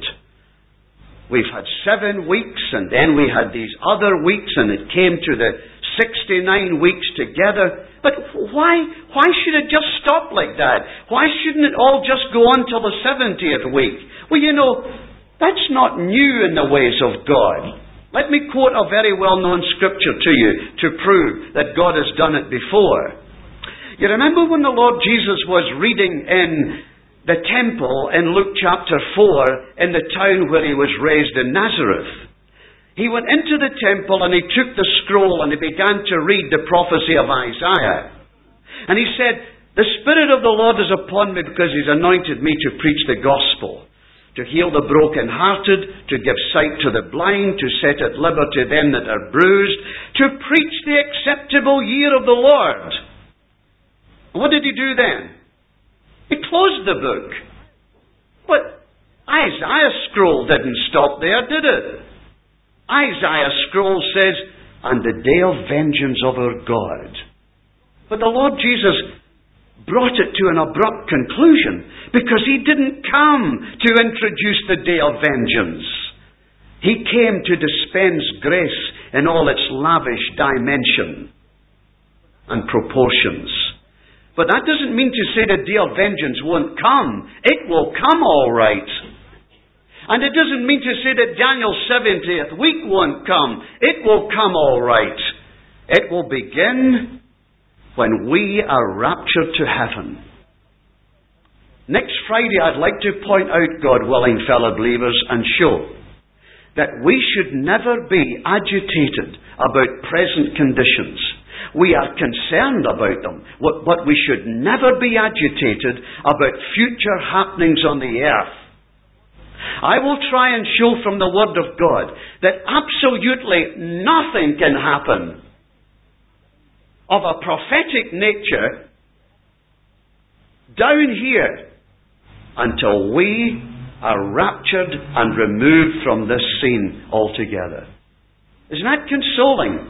We've had seven weeks, and then we had these other weeks, and it came to the sixty-nine weeks together. But why, why should it just stop like that? Why shouldn't it all just go on till the seventieth week? Well, you know, that's not new in the ways of God. Let me quote a very well-known scripture to you to prove that God has done it before. You remember when the Lord Jesus was reading in the temple in Luke chapter four in the town where He was raised in Nazareth? He went into the temple and He took the scroll and He began to read the prophecy of Isaiah. And He said, "The Spirit of the Lord is upon me because He's anointed me to preach the gospel, to heal the brokenhearted, to give sight to the blind, to set at liberty them that are bruised, to preach the acceptable year of the Lord." What did He do then? He closed the book. But Isaiah's scroll didn't stop there, did it? Isaiah's scroll says, "And the day of vengeance of our God." But the Lord Jesus brought it to an abrupt conclusion because He didn't come to introduce the day of vengeance. He came to dispense grace in all its lavish dimension and proportions. But that doesn't mean to say the day of vengeance won't come. It will come all right. And it doesn't mean to say that Daniel's seventieth week won't come. It will come all right. It will begin when we are raptured to heaven. Next Friday, I'd like to point out, God willing, fellow believers, and show that we should never be agitated about present conditions. We are concerned about them, but we should never be agitated about future happenings on the earth. I will try and show from the Word of God that absolutely nothing can happen of a prophetic nature down here until we are raptured and removed from this scene altogether. Isn't that consoling?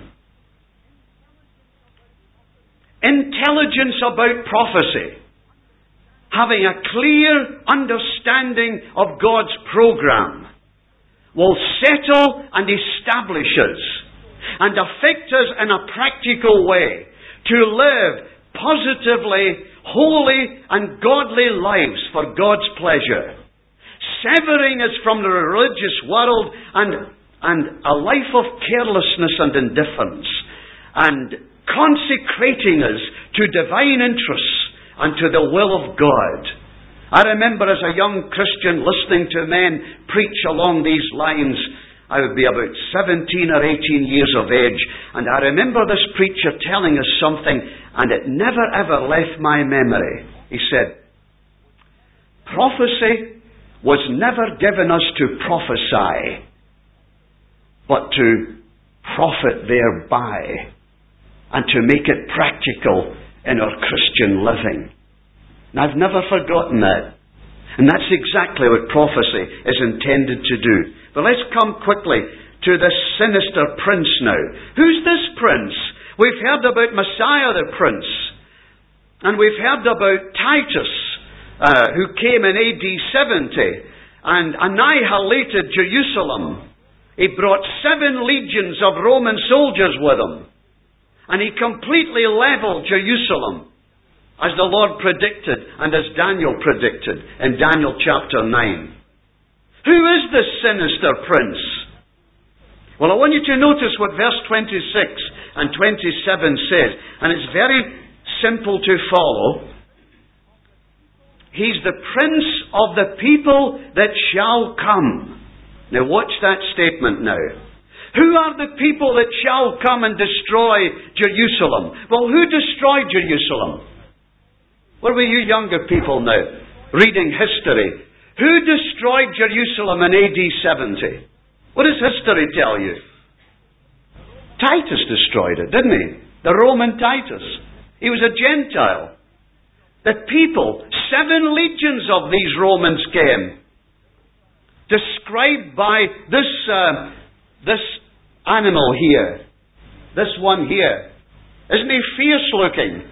Intelligence about prophecy. Having a clear understanding of God's program will settle and establish us and affect us in a practical way to live positively, holy and godly lives for God's pleasure, severing us from the religious world and, and a life of carelessness and indifference, and consecrating us to divine interests and to the will of God. I remember as a young Christian listening to men preach along these lines. I would be about seventeen or eighteen years of age, and I remember this preacher telling us something, and it never ever left my memory. He said, prophecy was never given us to prophesy, but to profit thereby, and to make it practical in our Christian living. And I've never forgotten that. And that's exactly what prophecy is intended to do. But let's come quickly to this sinister prince now. Who's this prince? We've heard about Messiah the prince. And we've heard about Titus, uh, who came in A D seventy and annihilated Jerusalem. He brought seven legions of Roman soldiers with him. And he completely leveled Jerusalem, as the Lord predicted and as Daniel predicted in Daniel chapter nine. Who is this sinister prince? Well, I want you to notice what verse twenty-six and twenty-seven says, and it's very simple to follow. He's the prince of the people that shall come. Now watch that statement now. Who are the people that shall come and destroy Jerusalem? Well, who destroyed Jerusalem? Where were you younger people now, reading history? Who destroyed Jerusalem in A D seventy? What does history tell you? Titus destroyed it, didn't he? The Roman Titus. He was a Gentile. The people, seven legions of these Romans came, described by this, uh, this animal here. This one here. Isn't he fierce looking?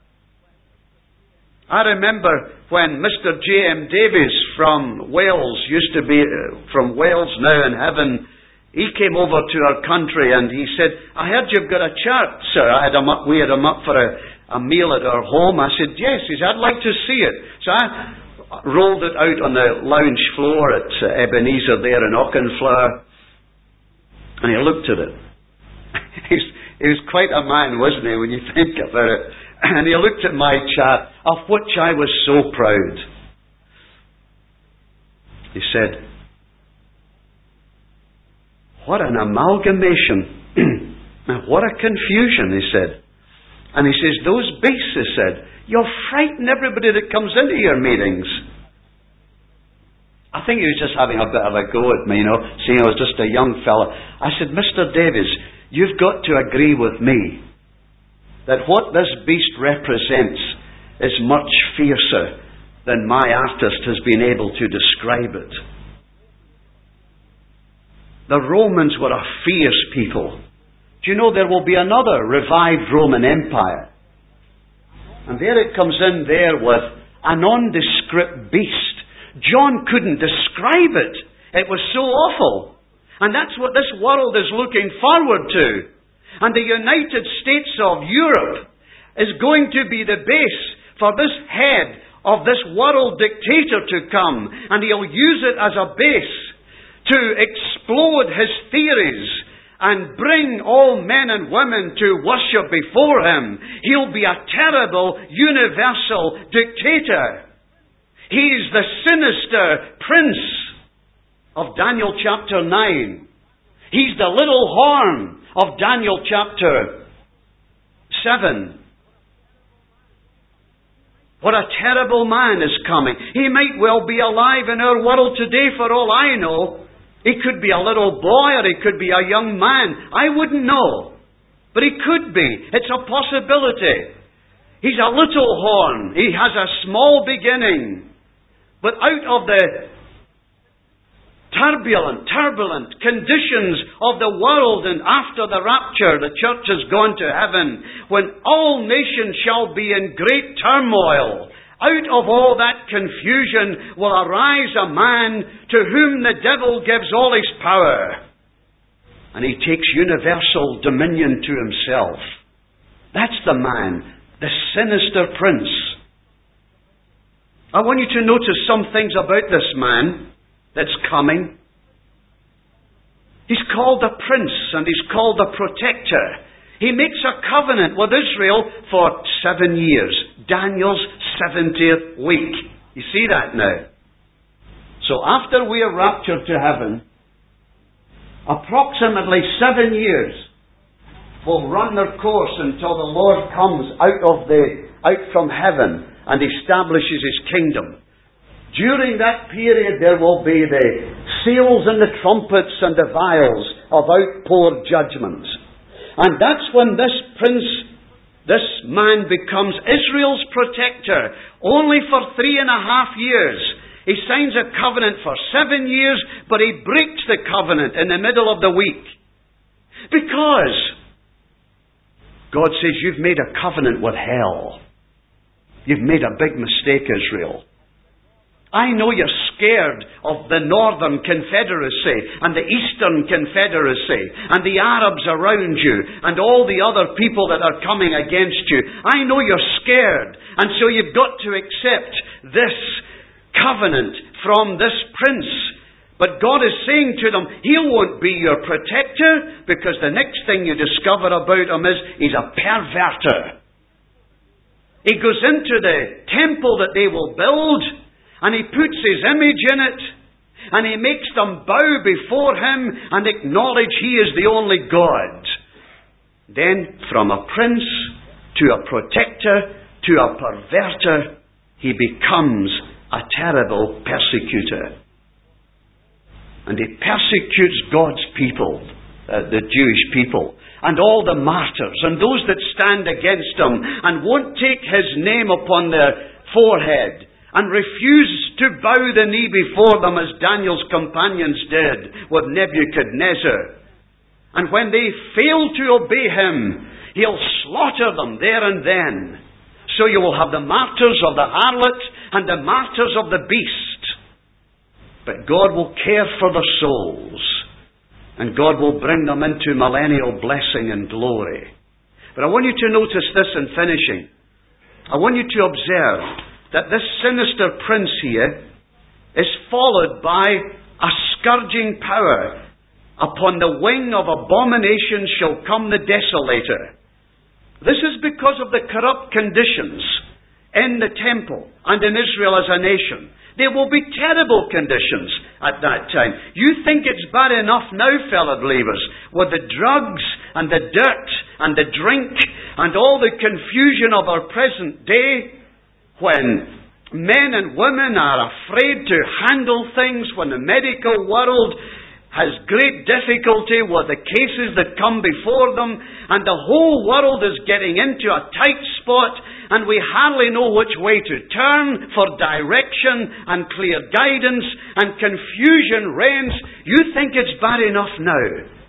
I remember when Mister J M Davies from Wales, used to be uh, from Wales now in heaven, he came over to our country and he said, I heard you've got a chart, sir. I had him up, we had him up for a, a meal at our home. I said, yes. He said, I'd like to see it. So I rolled it out on the lounge floor at uh, Ebenezer there in Auchenflower, and he looked at it. He's, he was quite a man, wasn't he, when you think about it. And he looked at my chart, of which I was so proud. He said, what an amalgamation. What a confusion, he said. And he says, those beasts, he said, you'll frighten everybody that comes into your meetings. I think he was just having a bit of a go at me, you know, seeing I was just a young fella. I said, Mister Davies, you've got to agree with me that what this beast represents is much fiercer than my artist has been able to describe it. The Romans were a fierce people. Do you know there will be another revived Roman Empire? And there it comes in there with a nondescript beast. John couldn't describe it. It was so awful. And that's what this world is looking forward to. And the United States of Europe is going to be the base for this head of this world dictator to come. And he'll use it as a base to explode his theories and bring all men and women to worship before him. He'll be a terrible universal dictator. He's the sinister prince of Daniel chapter nine. He's the little horn of Daniel chapter seven. What a terrible man is coming. He might well be alive in our world today for all I know. He could be a little boy or he could be a young man. I wouldn't know. But he could be. It's a possibility. He's a little horn. He has a small beginning. But out of the turbulent, turbulent conditions of the world, and after the rapture, the church has gone to heaven, when all nations shall be in great turmoil. Out of all that confusion will arise a man to whom the devil gives all his power, and he takes universal dominion to himself. That's the man, the sinister prince. I want you to notice some things about this man that's coming. He's called the prince, and he's called the protector. He makes a covenant with Israel for seven years. Daniel's seventieth week. You see that now? So after we are raptured to heaven, approximately seven years will run their course until the Lord comes out of the out from heaven and establishes His kingdom. During that period there will be the seals and the trumpets and the vials of outpoured judgments. And that's when this prince, this man becomes Israel's protector, only for three and a half years. He signs a covenant for seven years, but he breaks the covenant in the middle of the week. Because God says, you've made a covenant with hell. You've made a big mistake, Israel. I know you're scared of the Northern Confederacy and the Eastern Confederacy and the Arabs around you and all the other people that are coming against you. I know you're scared, and so you've got to accept this covenant from this prince. But God is saying to them, He won't be your protector, because the next thing you discover about him is he's a perverter. He goes into the temple that they will build, and he puts his image in it, and he makes them bow before him and acknowledge he is the only God. Then, from a prince to a protector to a perverter, he becomes a terrible persecutor. And he persecutes God's people, uh, the Jewish people, and all the martyrs, and those that stand against him, and won't take his name upon their forehead, and refuse to bow the knee before them as Daniel's companions did with Nebuchadnezzar. And when they fail to obey him, he'll slaughter them there and then. So you will have the martyrs of the harlot and the martyrs of the beast. But God will care for their souls, and God will bring them into millennial blessing and glory. But I want you to notice this in finishing. I want you to observe that this sinister prince here is followed by a scourging power. Upon the wing of abomination shall come the desolator. This is because of the corrupt conditions in the temple and in Israel as a nation. There will be terrible conditions at that time. You think it's bad enough now, fellow believers, with the drugs and the dirt and the drink and all the confusion of our present day, when men and women are afraid to handle things, when the medical world has great difficulty with the cases that come before them, and the whole world is getting into a tight spot, and we hardly know which way to turn for direction and clear guidance, and confusion reigns. You think it's bad enough now.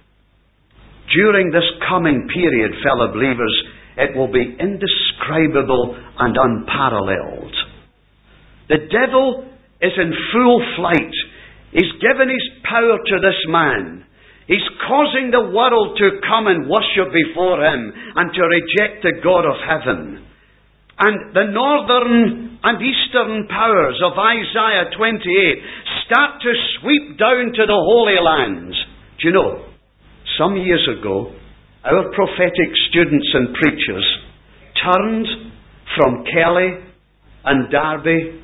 During this coming period, fellow believers, it will be indescribable and unparalleled. The devil is in full flight. He's given his power to this man. He's causing the world to come and worship before him and to reject the God of heaven. And the northern and eastern powers of Isaiah twenty-eight start to sweep down to the Holy Lands. Do you know, some years ago, our prophetic students and preachers turned from Kelly and Darby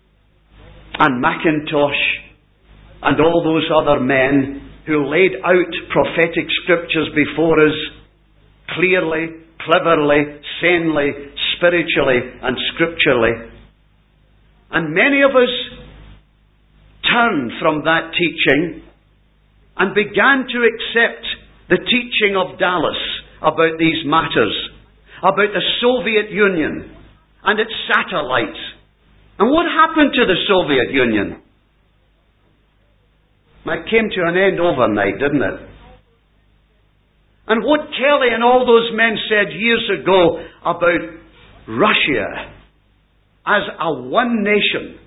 and Macintosh and all those other men who laid out prophetic scriptures before us clearly, cleverly, sanely, spiritually and scripturally. And many of us turned from that teaching and began to accept the teaching of Dallas about these matters, about the Soviet Union and its satellites. And what happened to the Soviet Union? It came to an end overnight, didn't it? And what Kelly and all those men said years ago about Russia as a one nation,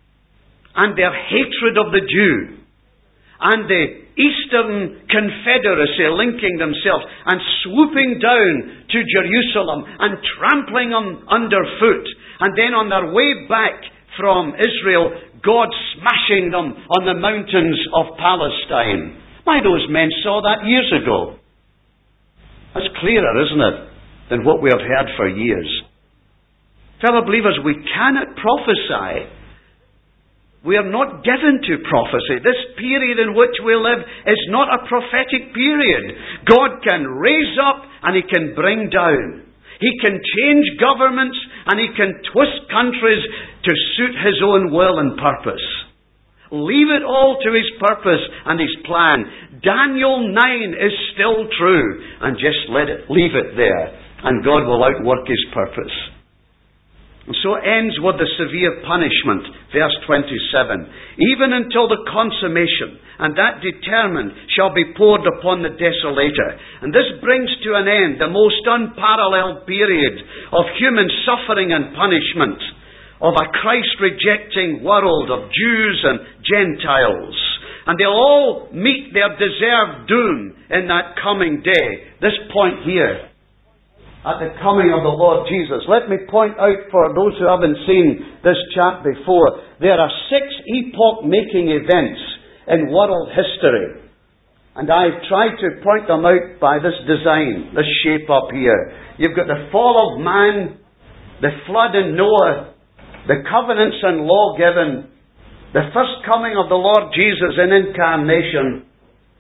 and their hatred of the Jew, and the Eastern Confederacy linking themselves and swooping down to Jerusalem and trampling them underfoot, and then on their way back from Israel, God smashing them on the mountains of Palestine. Why, those men saw that years ago. That's clearer, isn't it, than what we have heard for years. Fellow believers, we cannot prophesy. We are not given to prophecy. This period in which we live is not a prophetic period. God can raise up and He can bring down. He can change governments and He can twist countries to suit His own will and purpose. Leave it all to His purpose and His plan. Daniel nine is still true, and just let it, leave it there, and God will outwork His purpose. And so it ends with the severe punishment, verse twenty-seven. Even until the consummation, and that determined, shall be poured upon the desolator. And this brings to an end the most unparalleled period of human suffering and punishment, of a Christ-rejecting world of Jews and Gentiles. And they'll all meet their deserved doom in that coming day. This point here, at the coming of the Lord Jesus. Let me point out for those who haven't seen this chart before, there are six epoch-making events in world history. And I've tried to point them out by this design, this shape up here. You've got the fall of man, the flood in Noah, the covenants and law given, the first coming of the Lord Jesus in incarnation,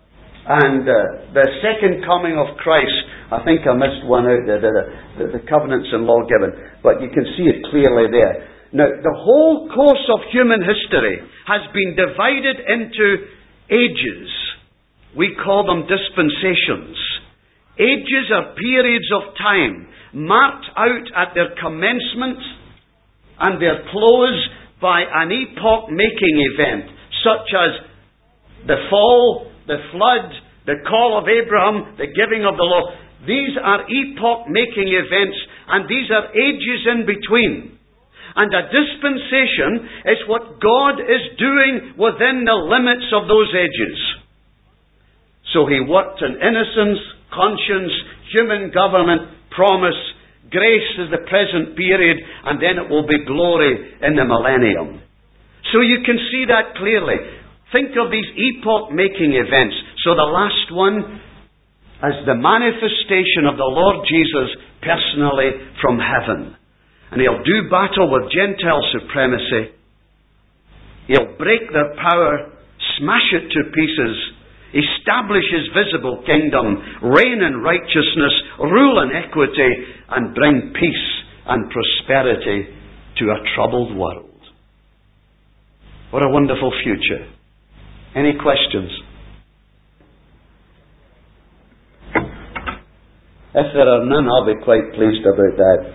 and uh, the second coming of Christ. I think I missed one out there, the, the, the covenants and law given, but you can see it clearly there. Now, the whole course of human history has been divided into ages. We call them dispensations. Ages are periods of time marked out at their commencement and their close by an epoch-making event, such as the fall, the flood, the call of Abraham, the giving of the law. These are epoch-making events, and these are ages in between. And a dispensation is what God is doing within the limits of those ages. So He worked in innocence, conscience, human government, promise. Grace is the present period, and then it will be glory in the millennium. So you can see that clearly. Think of these epoch-making events. So the last one as the manifestation of the Lord Jesus personally from heaven. And He'll do battle with Gentile supremacy. He'll break their power, smash it to pieces, establish His visible kingdom, reign in righteousness, rule in equity, and bring peace and prosperity to a troubled world. What a wonderful future. Any questions? If there are none, I'll be quite pleased about that.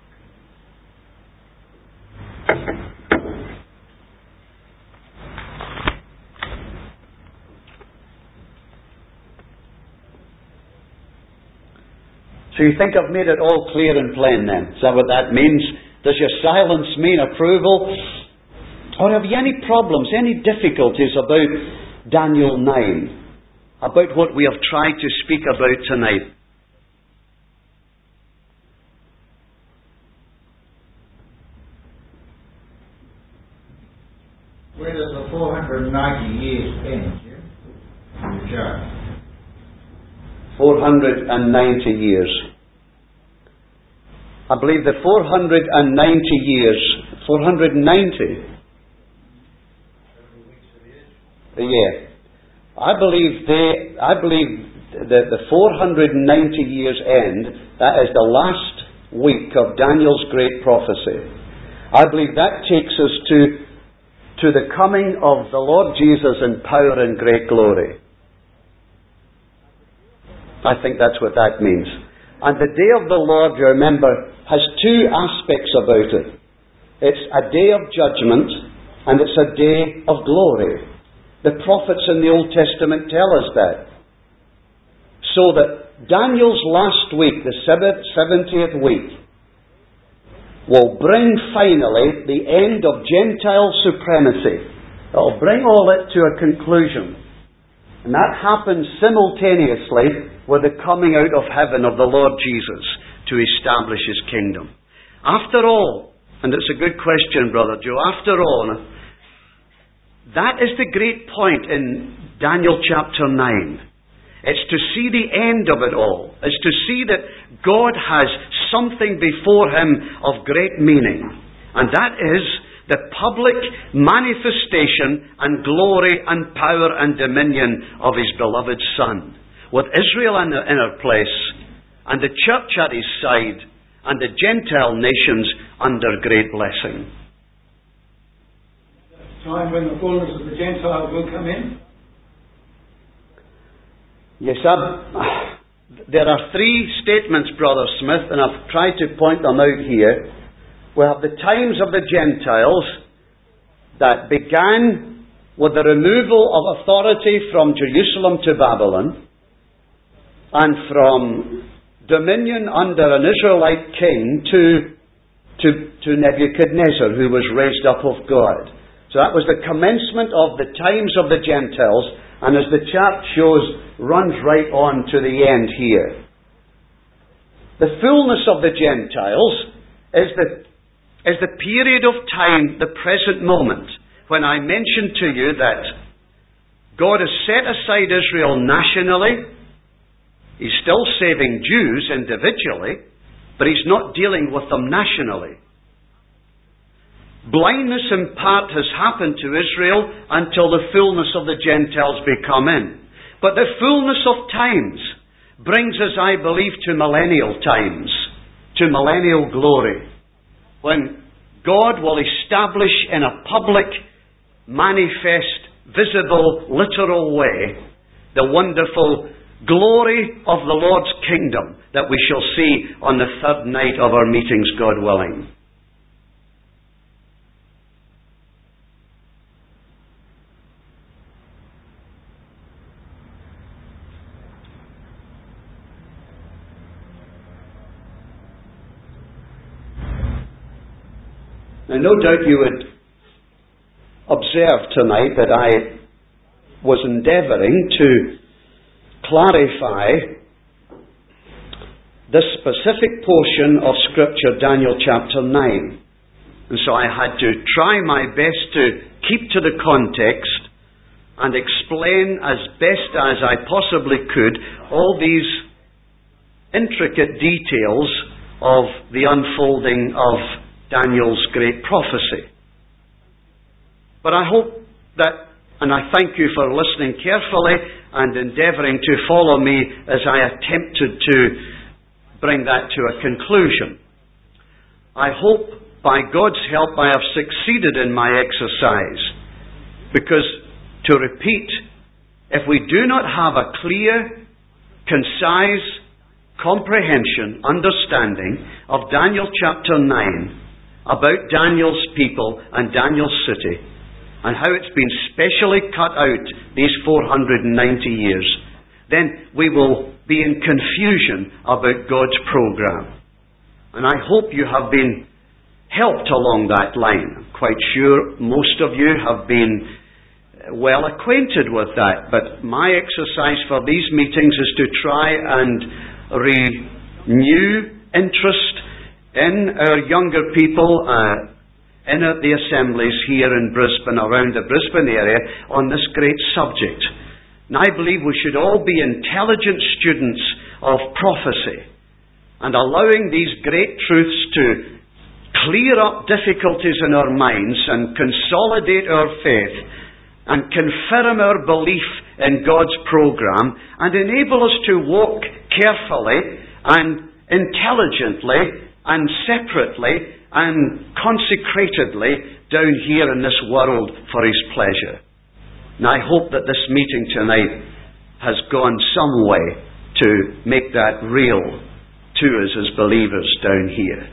So you think I've made it all clear and plain then? Is that what that means? Does your silence mean approval? Or have you any problems, any difficulties about Daniel nine? About what we have tried to speak about tonight? Where does the four hundred ninety years end, Jim? In the chart. four hundred ninety years. I believe the four hundred ninety years, four hundred ninety. Yeah. I believe they, I believe that the four hundred ninety years end, that is the last week of Daniel's great prophecy. I believe that takes us to, to the coming of the Lord Jesus in power and great glory. I think that's what that means. And the day of the Lord, you remember, has two aspects about it. It's a day of judgment, and it's a day of glory. The prophets in the Old Testament tell us that. So that Daniel's last week, the seventieth week, will bring finally the end of Gentile supremacy. It will bring all it to a conclusion. And that happens simultaneously with the coming out of heaven of the Lord Jesus to establish His kingdom. After all, and it's a good question, Brother Joe, after all, that is the great point in Daniel chapter nine. It's to see the end of it all. It's to see that God has something before Him of great meaning. And that is the public manifestation and glory and power and dominion of His beloved Son. With Israel in the inner place, and the church at His side, and the Gentile nations under great blessing. Time when the fullness of the Gentiles will come in? Yes, sir. There are three statements, Brother Smith, and I've tried to point them out here. We have the times of the Gentiles that began with the removal of authority from Jerusalem to Babylon and from dominion under an Israelite king to, to, to Nebuchadnezzar, who was raised up of God. So that was the commencement of the times of the Gentiles, and as the chart shows, runs right on to the end here. The fullness of the Gentiles is the, is the period of time, the present moment, when I mentioned to you that God has set aside Israel nationally. He's still saving Jews individually, but He's not dealing with them nationally. Blindness in part has happened to Israel until the fullness of the Gentiles be come in. But the fullness of times brings us, I believe, to millennial times, to millennial glory, when God will establish in a public, manifest, visible, literal way the wonderful glory of the Lord's kingdom that we shall see on the third night of our meetings, God willing. Now, no doubt you would observe tonight that I was endeavouring to clarify this specific portion of Scripture, Daniel chapter nine. And so I had to try my best to keep to the context and explain as best as I possibly could all these intricate details of the unfolding of Daniel's great prophecy. But I hope that, and I thank you for listening carefully and endeavouring to follow me as I attempted to bring that to a conclusion. I hope by God's help I have succeeded in my exercise, because, to repeat, if we do not have a clear, concise comprehension, understanding of Daniel chapter nine, about Daniel's people and Daniel's city, and how it's been specially cut out these four hundred ninety years, then we will be in confusion about God's program. And I hope you have been helped along that line. I'm quite sure most of you have been well acquainted with that, but my exercise for these meetings is to try and renew interest in our younger people, uh, in the assemblies here in Brisbane, around the Brisbane area, on this great subject. And I believe we should all be intelligent students of prophecy, and allowing these great truths to clear up difficulties in our minds and consolidate our faith and confirm our belief in God's program and enable us to walk carefully and intelligently and separately and consecratedly down here in this world for His pleasure. And I hope that this meeting tonight has gone some way to make that real to us as believers down here.